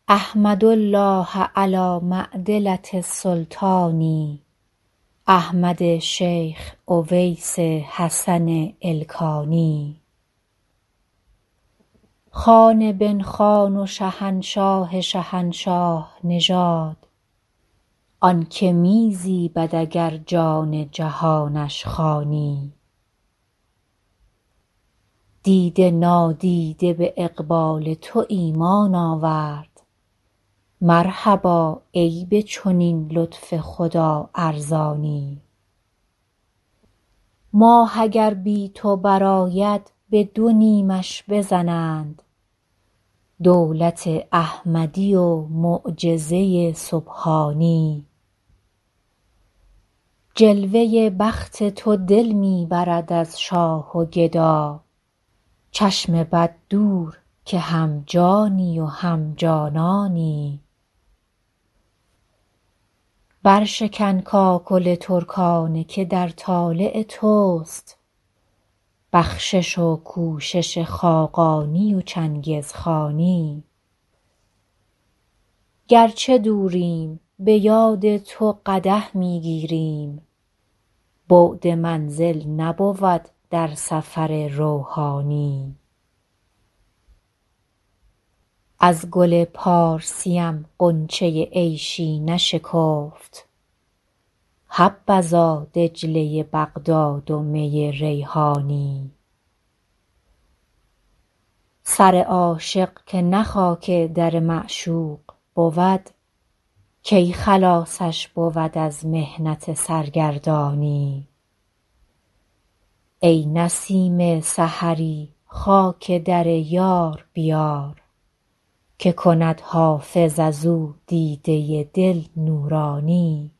احمد الله علی معدلة السلطان احمد شیخ اویس حسن الکانی. خان بن خان و شهنشاه شهنشاه نژاد، آن که می زیبد اگر جان جهانش خوانی. دیده نادیده به اقبال تو ایمان آورد، مرحبا ای به چنین لطف خدا ارزانی. ماه اگر بی تو برآید به دو نیمش بزنند، دولت احمدی و معجزه سبحانی. جلوه بخت تو دل می برد از شاه و گدا، چشم بد دور که هم جانی و هم جانانی. برشکن کاکل ترکانه که در طالع توست، بخشش و کوشش خاقانی و چنگزخانی. گرچه دوریم به یاد تو قدح می گیریم، بعد منزل نبود در سفر روحانی. از گل پارسیم غنچه عیشی نشکفت، حبذا دجله بغداد و می ریحانی. سر عاشق که نه خاک در معشوق بود، کی خلاصش بود از محنت سرگردانی. ای نسیم سحری خاک در یار بیار، که کند حافظ از او دیده دل نورانی.